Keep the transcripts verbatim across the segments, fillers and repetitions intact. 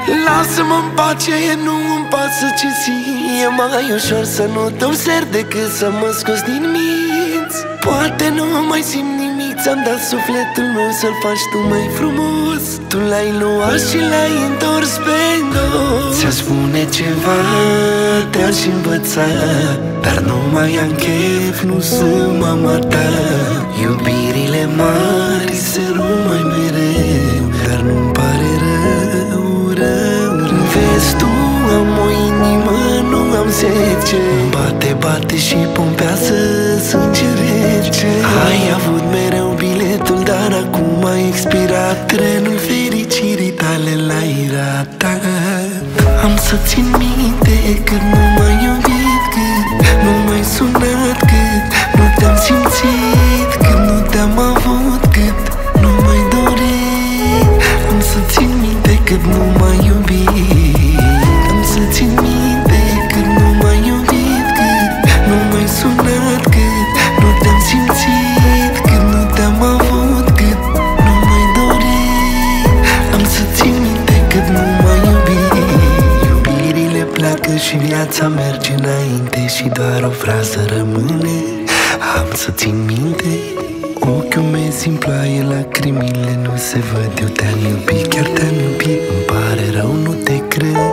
Lasă-mă în pace, nu îmi pasă ce ții. E mai ușor să nu te observ decât să mă scoți din minți. Poate nu mai simt nimic, ți-am dat sufletul meu să-l faci tu mai frumos. Tu l-ai luat și l-ai întors pe dos. Ți-a spune ceva, te-aș învăța, dar nu mai am chef, nu sunt mama ta. Iubirile mari se rumai mereu, dar nu-mi pare rău, rău, rău. Vezi tu, am o inimă, nu am zece. Bate, bate și pompează sânge rece. Ai avut mereu biletul, dar acum a expirat. Trenul fericirii tale l-ai ratat. Am să țin minte cât nu m-ai iubit, cât nu m-ai sunat, cât nu te-am simțit, cât nu te-am avut, cât nu m-ai dorit. Am să țin minte cât nu m-ai iubit. Am să țin minte cât nu m-ai iubit, cât nu m-ai sunat, cât nu te-am simțit, cât nu te-am avut, cât nu m-ai dorit. Am să țin minte cât nu m-ai iubit. Iubirile pleacă și viața merge înainte și doar o frază rămâne. Am să țin minte. Ochiul meu în ploaie, lacrimile nu se văd. Eu te-am iubit, chiar te-am iubit. Îmi pare rău, nu te cred.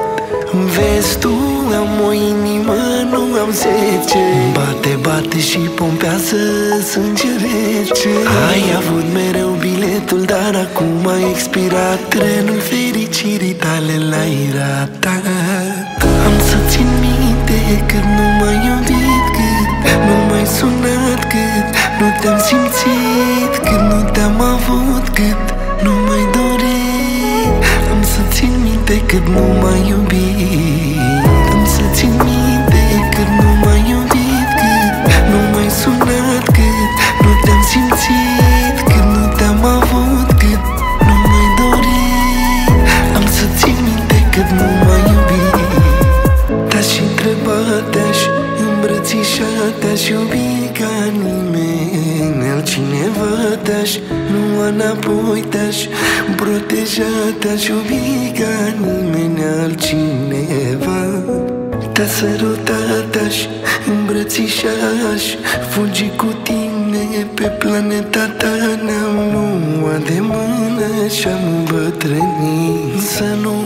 Vezi tu, am o inimă, nu am zece. Bate, bate și pompează sânge rece. Ai avut mereu biletul, dar acum a expirat. Trenul fericirii tale l-ai ratat. Am să țin minte cât nu m-ai iubit, cât nu m-ai sunat, cât nu te-am simțit, cât nu te-am avut, cât nu m-ai dorit. Am să țin minte cât nu m-ai iubit. Am să țin minte cât nu m-ai iubit, cât nu m-ai sunat, cât nu te-am simțit, cât nu te-am avut, cât nu m-ai dorit. Am să țin minte cât nu m-ai iubit. Te-aș întreba, te-aș îmbrățișa, te-aș iubi ca nimeni altcineva. Te-aș lua înapoi, te-aș proteja, te-aș iubi ca nimeni altcineva. Te-aș săruta, te-aș îmbrățișa, aș fugi cu tine pe planeta ta. Ne-am luat de mână și-am îmbătrânit. Să nu